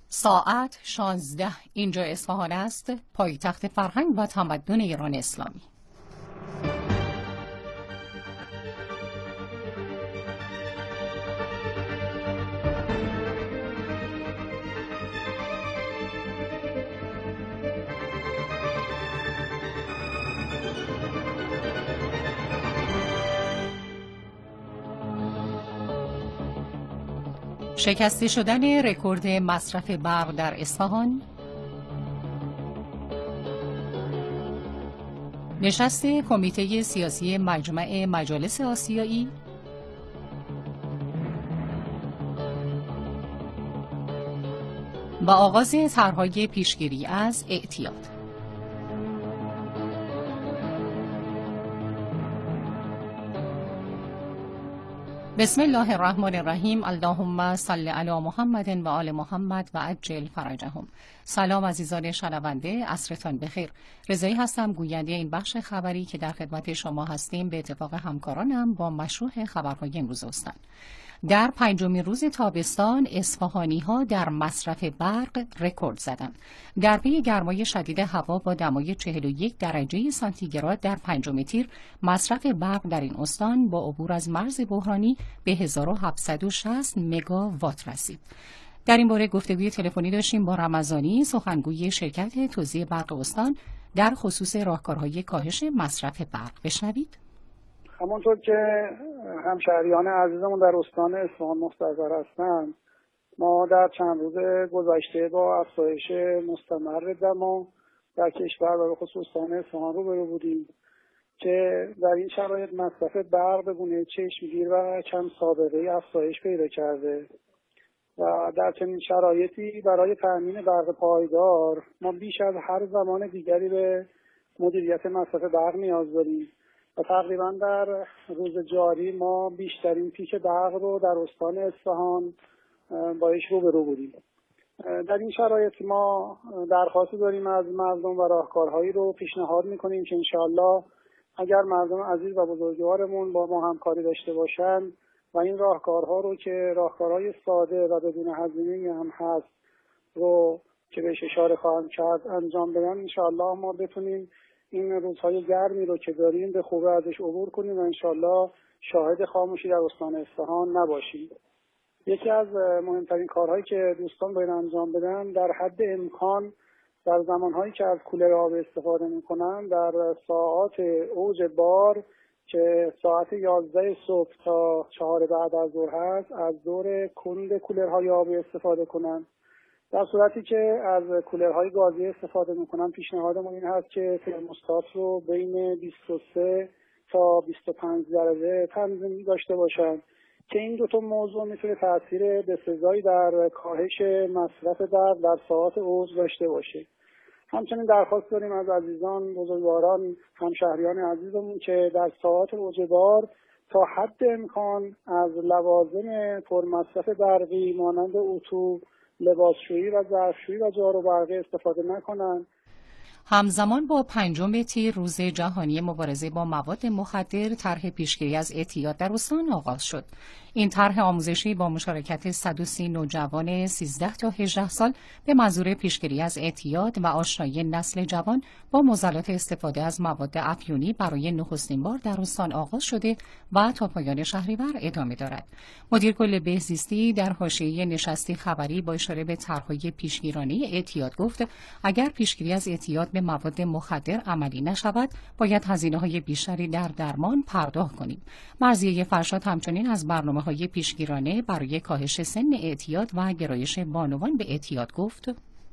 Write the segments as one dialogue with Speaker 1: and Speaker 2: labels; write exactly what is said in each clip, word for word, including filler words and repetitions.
Speaker 1: ساعت شانزده اینجا اصفهان است، پایتخت فرهنگ و تمدن ایران اسلامی. شکسته شدن رکورد مصرف برق در اصفهان، نشست کمیته سیاسی مجمع مجالس آسیایی، و آغاز طرح‌های پیشگیری از اعتیاد. بسم الله الرحمن الرحیم. اللهم صل علی محمد و آل محمد و عجل فرجهم. سلام عزیزان شنونده، عصرتان بخیر. رضایی هستم، گوینده این بخش خبری که در خدمت شما هستیم به اتفاق همکارانم با مشروع خبرهای امروز استان. در پنجمین روز تابستان اصفهانی‌ها در مصرف برق رکورد زدند. در پی گرمای شدید هوا با دمای چهل و یک درجه سانتیگراد در پنجم تیر، مصرف برق در این استان با عبور از مرز بحرانی به هزار و هفتصد و شصت مگاوات رسید. در این باره گفتگوی تلفنی داشتیم با رمضانی، سخنگوی شرکت توزیع برق استان، در خصوص راهکارهای کاهش مصرف برق. بشنوید.
Speaker 2: همونطور که همشهریان عزیزمون در استان اصفهان مستحضر هستند، ما در چند روز گذشته با افزایش مستمر دما در کشور و به خصوص استان اصفهان روبرو بودیم که در این شرایط مصرف برق به گونه چشمگیر و کم سابقه افزایش پیدا کرده و در چنین شرایطی برای تأمین برق پایدار ما بیش از هر زمان دیگری به مدیریت مصرف برق نیاز داریم. و تقریبا در روز جاری ما بیشترین پیک برق رو در استان اصفهان باش روبرو بودیم. در این شرایط ما درخواستی داریم از مردم و راهکارهایی رو پیشنهاد میکنیم که انشاءالله اگر مردم عزیز و بزرگوارمون با ما همکاری داشته باشن و این راهکارها رو که راهکارهای ساده و بدون هزینه هم هست رو که بهش اشاره خواهم کرد انجام بدن، انشاءالله ما بتونیم این روزهای گرمی رو که داریم به خوبی ازش عبور کنیم و انشالله شاهد خاموشی در استان اصفهان نباشیم. یکی از مهمترین کارهایی که دوستان باید انجام بدن در حد امکان در زمانهایی که از کولر آب استفاده میکنن در ساعات اوج بار که ساعت یازده صبح تا چهار بعد از ظهر هست از دور کند کولرهای آبی استفاده کنن. در صورتی که از کولرهای گازی استفاده میکنن پیشنهاد ما این هست که ترموستات رو بین بیست و سه تا بیست و پنج درجه تنظیم داشته باشن که این دو تا موضوع میتونه تاثیر بسزایی در کاهش مصرف برق در ساعات اوج داشته باشه. همچنین درخواست داریم از عزیزان بزرگواران همشهریان عزیزمون که در ساعات اوج بار تا حد امکان از لوازم پرمصرف برقی مانند اتو، لباسشویی و ظرفشویی و جارو برقی استفاده نکنند.
Speaker 1: همزمان با پنجم تیر روز جهانی مبارزه با مواد مخدر، طرح پیشگیری از اعتیاد در استان آغاز شد. این طرح آموزشی با مشارکت صد و سی نوجوان سیزده تا هجده سال به منظور پیشگیری از اعتیاد و آشنایی نسل جوان با معضلات استفاده از مواد افیونی برای نخستین بار در استان آغاز شده و تا پایان شهریور ادامه دارد. مدیر کل بهزیستی در حاشیه نشستی خبری با اشاره به طرح‌های پیشگیرانه اعتیاد گفت اگر پیشگیری از اعتیاد به مواد مخدر عملی نشود باید هزینه‌های بیشتری در درمان پرداخت کنیم. مرضیه فرشاد همچنین از برنامه‌های پیشگیرانه برای کاهش سن اعتیاد و گرایش بانوان به اعتیاد گفت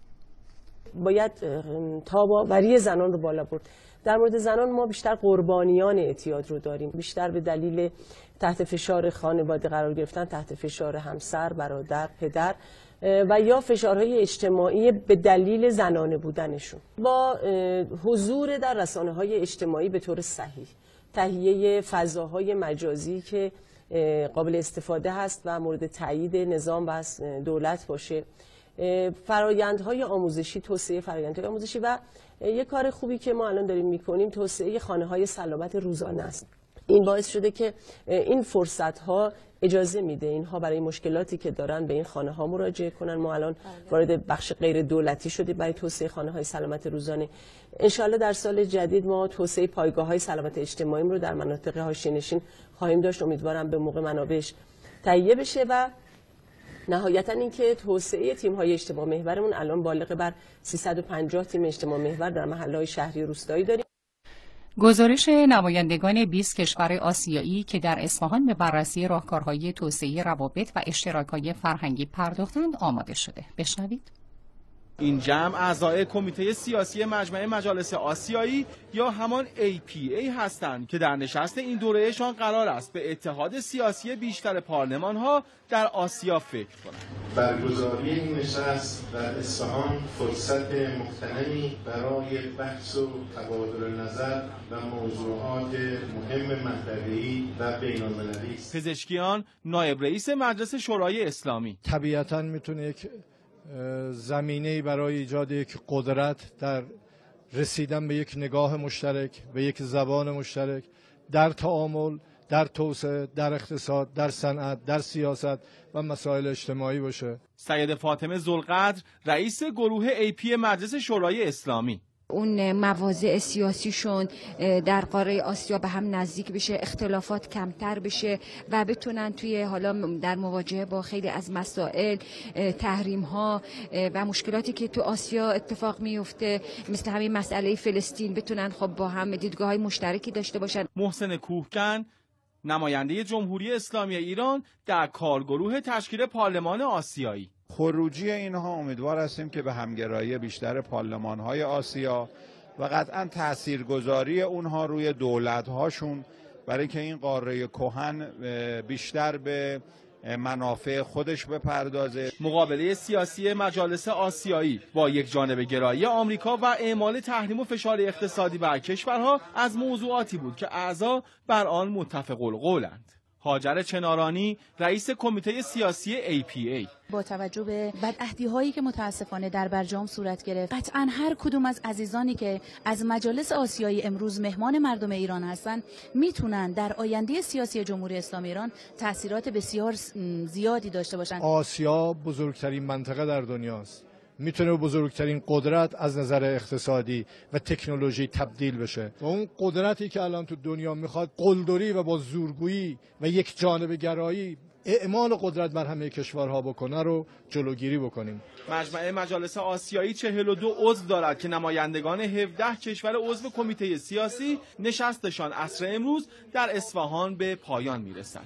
Speaker 3: باید تاب‌آوری زنان رو بالا برد. در مورد زنان ما بیشتر قربانیان اعتیاد رو داریم، بیشتر به دلیل تحت فشار خانواده قرار گرفتن، تحت فشار همسر، برادر، پدر و یا فشارهای اجتماعی به دلیل زنانه بودنشون. با حضور در رسانه‌های اجتماعی به طور صحیح، تهیه فضاهای مجازی که قابل استفاده هست و مورد تایید نظام و دولت باشه، فرآیندهای آموزشی، توسعه فرآیندهای آموزشی و یک کار خوبی که ما الان داریم میکنیم توسعه خانه‌های سلامت روزانه است. این باعث شده که این فرصت ها اجازه میده اینها برای مشکلاتی که دارن به این خانه ها مراجعه کنن. ما الان وارد بخش غیر دولتی شدیم برای توسعه خانه های سلامت روزانه. انشالله در سال جدید ما توسعه پایگاه های سلامت اجتماعی رو در مناطق حاشیه‌نشین خواهیم داشت. امیدوارم به موقع منابعش تهیه بشه و نهایتا اینکه توسعه تیم های اجتماع محورمون الان بالغ بر سیصد و پنجاه تیم اجتماع محور در محله‌های شهری و روستایی داریم.
Speaker 1: گزارش نمایندگان بیست کشور آسیایی که در اصفهان به بررسی راهکارهای توسعه روابط و اشتراک‌های فرهنگی پرداختند آماده شده. بشنوید.
Speaker 4: این جمع اعضای کمیته سیاسی مجمع مجالس آسیایی یا همان ای پی ای هستند که در نشست این دورهشان قرار است به اتحاد سیاسی بیشتر پارلمان‌ها در آسیا فکر کنند.
Speaker 5: برگزاری این نشست در اصفهان فرصت مغتنمی برای بحث و تبادل نظر و موضوعات مهم منطقه‌ای و بین‌المللی است.
Speaker 4: پزشکیان نایب رئیس مجلس شورای اسلامی
Speaker 6: طبیعتاً میتونه یک زمینه‌ای برای ایجاد یک قدرت در رسیدن به یک نگاه مشترک، به یک زبان مشترک در تعامل، در توسعه، در اقتصاد، در صنعت، در سیاست و مسائل اجتماعی باشه.
Speaker 4: سید فاطمه ذوالقدر رئیس گروه ای پی مجلس شورای اسلامی:
Speaker 7: اون مواضع سیاسیشون در قاره آسیا به هم نزدیک بشه، اختلافات کمتر بشه و بتونن توی حالا در مواجهه با خیلی از مسائل، تحریم ها و مشکلاتی که تو آسیا اتفاق میفته مثل همین مسئله فلسطین بتونن خب با هم دیدگاه های مشترکی داشته باشن.
Speaker 4: محسن کوهکن نماینده جمهوری اسلامی ایران در کارگروه تشکیل پارلمان آسیایی:
Speaker 8: خروجی اینها امیدوار هستیم که به همگرایی بیشتر پارلمان‌های آسیا و قطعاً تاثیرگذاری اونها روی دولت‌هاشون برای که این قاره کهن بیشتر به منافع خودش بپردازه.
Speaker 4: مقابله سیاسی مجالس آسیایی با یک جانبه گرایی آمریکا و اعمال تحریم و فشار اقتصادی بر کشورها از موضوعاتی بود که اعضا بر آن متفق القولند. هاجر چنارانی رئیس کمیته سیاسی ای پی ای:
Speaker 9: با توجه به بدعهدی‌هایی که متاسفانه در برجام صورت گرفت، قطعاً هر کدوم از عزیزانی که از مجالس آسیایی امروز مهمان مردم ایران هستند میتونن در آینده سیاسی جمهوری اسلامی ایران تأثیرات بسیار زیادی داشته باشند.
Speaker 6: آسیا بزرگترین منطقه در دنیاست. میتونه بزرگترین قدرت از نظر اقتصادی و تکنولوژی تبدیل بشه و اون قدرتی که الان تو دنیا میخواد قلدری و با زورگویی و یک جانبه گرایی اعمال قدرت بر همه کشورها بکنه رو جلوگیری بکنیم.
Speaker 4: مجمع مجالس آسیایی چهل و دو عضو دارد که نمایندگان هفده کشور عضو کمیته سیاسی نشستشان عصر امروز در اصفهان به پایان میرسد.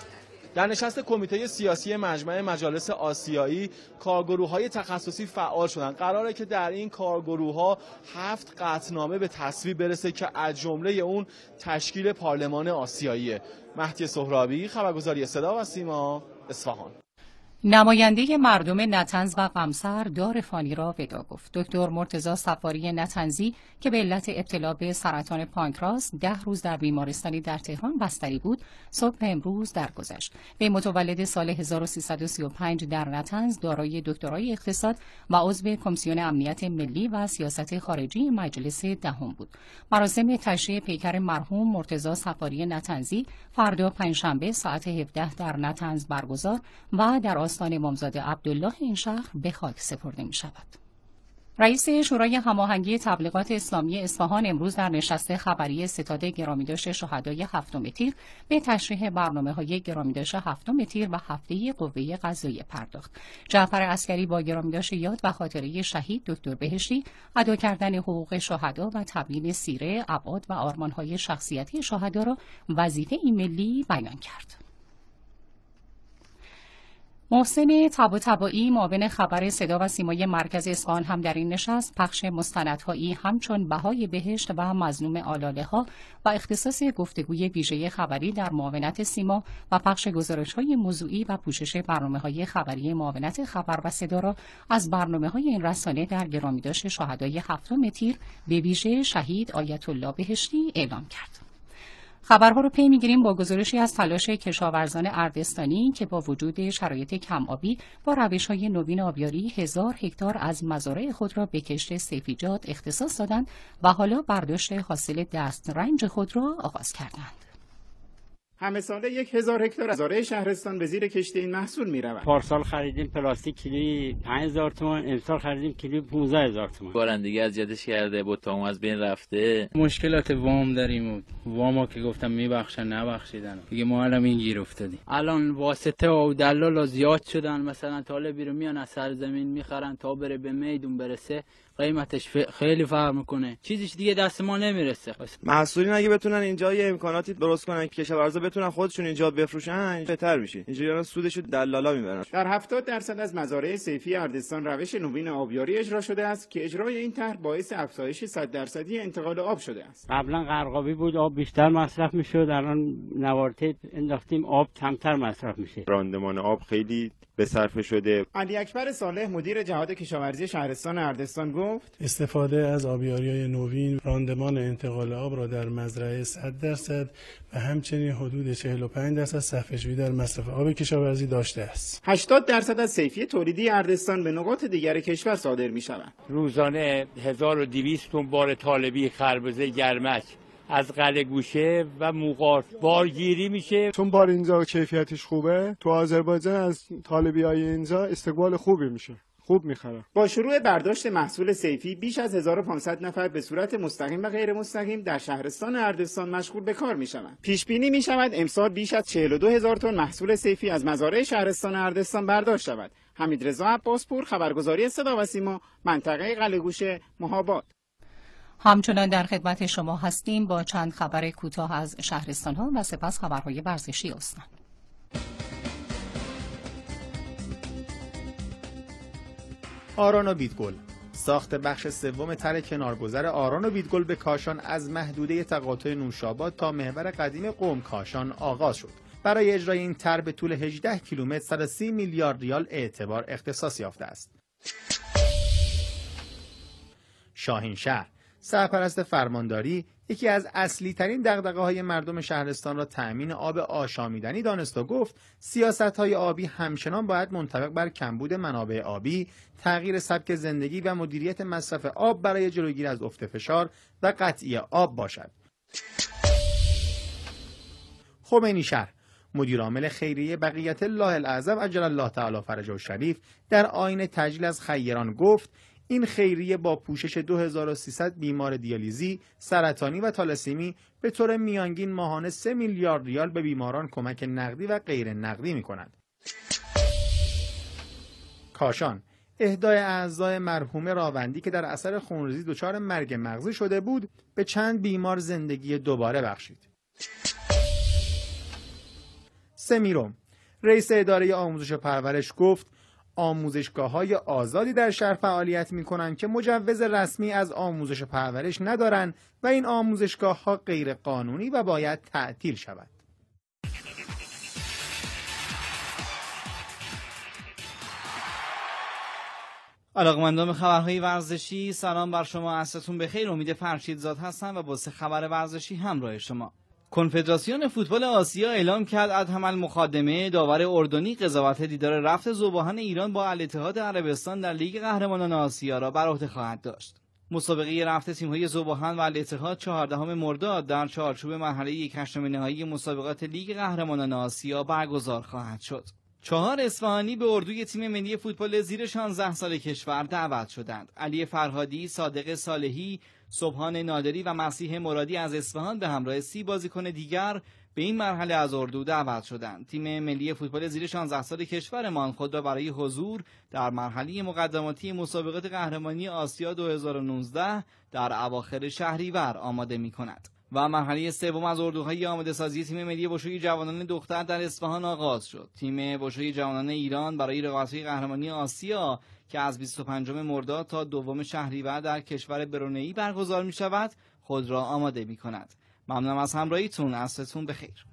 Speaker 4: در نشست کمیته سیاسی مجمع مجالس آسیایی کارگروه‌های تخصصی فعال شدند. قراره که در این کارگروه‌ها هفت قطعنامه به تصویب برسه که از جمله اون تشکیل پارلمان آسیاییه. مهدی سهرابی، خبرگزاری صدا و سیما، اصفهان.
Speaker 1: نماینده مردم نطنز و قمصر دار فانی را ودا گفت. دکتر مرتضی صفاری نطنزی که به علت ابتلا به سرطان پانکراس ده روز در بیمارستانی در تهران بستری بود، صبح امروز درگذشت. وی متولد سال هزار و سیصد و سی و پنج در نطنز، دارای دکترای اقتصاد و عضو کمیسیون امنیت ملی و سیاست خارجی مجلس دهم بود. مراسم تشییع پیکر مرحوم مرتضی صفاری نطنزی فردا پنجشنبه ساعت هفده در نطنز برگزار و در آستان امامزاده عبدالله این شهر به خاک سپرده می شود. رئیس شورای هماهنگی تبلیغات اسلامی اصفهان امروز در نشست خبری ستاد گرامیداشت شهدای هفتم تیر به تشریح برنامه‌های گرامیداشت هفتم تیر و هفته قوه قضاییه پرداخت. جعفر عسکری با گرامیداشت یاد و خاطره شهید دکتر بهشتی، ادا کردن حقوق شهدا و تبیین سیره، ابعاد و آرمان‌های شخصیتی شهدا را وظیفه ملی بیان کرد. محسن طباطبایی معاون خبر صدا و سیمای مرکز اصفهان هم در این نشست پخش مستندهایی همچون بهای بهشت و مظلوم آلاله‌ها و اختصاص گفتگوی ویژه خبری در معاونت سیما و پخش گزارش‌های موضوعی و پوشش برنامه‌های خبری معاونت خبر و صدا را از برنامه‌های این رسانه در گرامیداشت شهدای هفتم تیر به ویژه شهید آیت الله بهشتی اعلام کرد. خبرها رو پی می‌گیریم با گزارشی از تلاش کشاورزان اردستانی که با وجود شرایط کم آبی با روش‌های نوین آبیاری هزار هکتار از مزارع خود را به کشت سیفیجات اختصاص دادند و حالا برداشت حاصل دسترنج خود را آغاز کردند.
Speaker 10: همه ساله یک هزار هکتار از زارع شهرستان به زیر کشتی این محصول می‌رود.
Speaker 11: پارسال خریدیم پلاستیک کیلویی پنج هزار تومان، امسال خریدیم کیلویی پانزده هزار تومان.
Speaker 12: بارندگی اذیتش کرده، بوتام از بین رفته.
Speaker 11: مشکلات وام داریم و واما که گفتم میبخشن نبخشیدن. دیگه ما الان این گیر افتادیم. الان واسطه و دلالا زیاد شدن، مثلا طالبی رو میان از سرزمین میخرن تا بره به میدون برسه، قیمتش خیلی فرق میکنه. چیزیش دیگه دست ما نمیرسه.
Speaker 13: محصولین اگه بتونن اینجا یه امکاناتی درست کنن که کشاورزا بتونن خودشون اینجا بفروشن بهتر میشه. اینجوریان سودشو دلالا میبرن.
Speaker 10: در هفتاد درصد از مزارع صیفی اردستان روش نوین آبیاری اجرا شده است که اجرای این طرح باعث افزایش صد درصدی انتقال آب شده است.
Speaker 11: قبلا قرقابی بود، آب بیشتر مصرف میشد، الان نوارتیپ انداختیم، آب کمتر مصرف میشه.
Speaker 14: راندمان آب خیلی به صرفه شده.
Speaker 10: علی اکبر صالح مدیر جهاد کشاورزی شهرستان اردستان گفت
Speaker 15: استفاده از آبیاری‌های نوین راندمان انتقال آب را در مزرعه صد درصد و همچنین حدود چهل و پنج درصد صرفه‌جویی در مصرف آب کشاورزی داشته است.
Speaker 10: هشتاد درصد از صیفی تولیدی اردستان به نقاط دیگر کشور صادر می‌شود.
Speaker 11: روزانه هزار و دویست تن بار طالبی خربزه گرمک از قلعه گوشه و موقاف بارگیری میشه.
Speaker 16: چون بار اینجا کیفیتش خوبه، تو آذربایجان از طالبیای اینجا استقبال خوبی میشه، خوب میخرن.
Speaker 10: با شروع برداشت محصول صیفی بیش از هزار و پانصد نفر به صورت مستقیم و غیر مستقیم در شهرستان اردستان مشغول به کار میشوند. پیش بینی میشود امسال بیش از چهل و دو هزار تن محصول صیفی از مزارع شهرستان اردستان برداشت شود. حمیدرضا عباسپور، خبرگزاری صدا و سیما، منطقه قلعه گوشه، مهاباد.
Speaker 1: همچنان در خدمت شما هستیم با چند خبر کوتاه از شهرستان ها و سپس خبرهای ورزشی استان.
Speaker 17: آران و بیدگل. ساخت بخش سوم طرح کنارگذر آران و بیدگل به کاشان از محدوده تقاطع نوشاباد تا محور قدیم قم کاشان آغاز شد. برای اجرای این طرح به طول هجده کیلومتر صد و سی میلیارد ریال اعتبار اختصاص یافته است. شاهینشهر. سرپرست فرمانداری یکی از اصلی ترین دغدغه‌های مردم شهرستان را تأمین آب آشامیدنی دانست و گفت سیاست‌های آبی همچنان باید منطبق بر کمبود منابع آبی، تغییر سبک زندگی و مدیریت مصرف آب برای جلوگیری از افت فشار و قطعی آب باشد. خمینی شهر. مدیرعامل خیریه بقیت الله الاعظم عجل الله تعالی فرجه الشریف در آیین تجلیل از خیران گفت این خیریه با پوشش دو هزار و سیصد بیمار دیالیزی، سرطانی و تالاسیمی به طور میانگین ماهانه سه میلیارد ریال به بیماران کمک نقدی و غیر نقدی می‌کند. کاشان. اهدای اعضای مرحوم راوندی که در اثر خونریزی دچار مرگ مغزی شده بود به چند بیمار زندگی دوباره بخشید. سمیروم. رئیس اداره آموزش و پرورش گفت آموزشگاه‌های آزادی در شهر فعالیت می‌کنند که مجوز رسمی از آموزش و پرورش ندارند و این آموزشگاه‌ها غیر قانونی و باید تعطیل شود.
Speaker 18: علاقمندان به خبرهای ورزشی، سلام بر شما، عصرتون بخیر. امید فرشیدزاد هستم و با سه خبر ورزشی همراه شما. کنفدراسیون فوتبال آسیا اعلام کرد ادهم المخادمه داور اردنی قضاوت دیدار رفت ذوباهن ایران با الاتحاد عربستان در لیگ قهرمانان آسیا را بر عهده خواهد داشت. مسابقه رفت تیم‌های ذوباهن و الاتحاد چهاردهم مرداد در چارچوب مرحله یک هشتم نهایی مسابقات لیگ قهرمانان آسیا برگزار خواهد شد. چهار اصفهانی به اردوی تیم ملی فوتبال زیر شانزده سال کشور دعوت شدند. علی فرهادی، صادق صالحی، سبحان نادری و مسیح مرادی از اصفهان به همراه سی بازیکن دیگر به این مرحله از اردو دعوت شدند. تیم ملی فوتبال زیر شانزده سال کشورمان خود را برای حضور در مرحله مقدماتی مسابقات قهرمانی آسیا دو هزار و نوزده در اواخر شهریور آماده می‌کند. و مرحله سوم از اردوهای آماده سازی تیم ملی وشوی جوانان دختر در اصفهان آغاز شد. تیم وشوی جوانان ایران برای رقابت‌های قهرمانی آسیا که از بیست و پنجم مرداد تا دوم شهریور در کشور برونئی برگزار می‌شود، خود را آماده می‌کند. ممنونم از همراهیتون. عصرتون بخیر.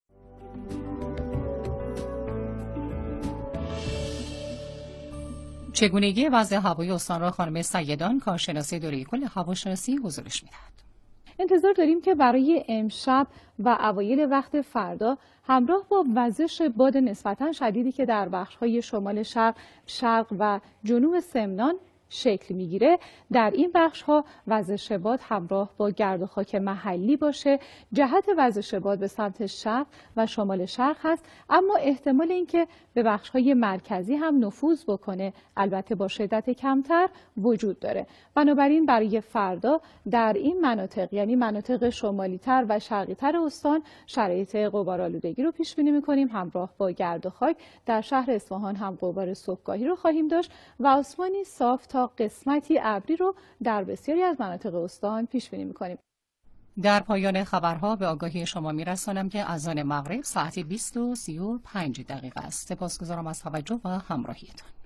Speaker 1: چگونگی وضع هوای استان را خانم سیدان، کارشناس دوره کل هواشناسی، گزارش می‌دهد.
Speaker 19: انتظار داریم که برای امشب و اوایل وقت فردا همراه با وزش باد نسبتاً شدیدی که در بخش‌های شمال شرق، شرق و جنوب سمنان شکل میگیره، در این بخش ها وزش باد همراه با گرد و خاک محلی باشه. جهت وزش باد به سمت شرق و شمال شرق هست، اما احتمال اینکه به بخش های مرکزی هم نفوذ بکنه البته با شدت کمتر وجود داره. بنابراین برای فردا در این مناطق، یعنی مناطق شمالی تر و شرقی تر استان، شرایط غبارآلودگی رو پیش بینی می‌کنیم همراه با گرد و خاک. در شهر اصفهان هم غبار صبحگاهی رو خواهیم داشت و آسمانی صاف تا قسمتی ابری رو در بسیاری از مناطق استان پیش بینی می‌کنیم.
Speaker 1: در پایان خبرها به آگاهی شما میرسانم که اذان مغرب ساعت بیست و سی و پنج دقیقه است. سپاسگزارم از توجه و همراهیتان.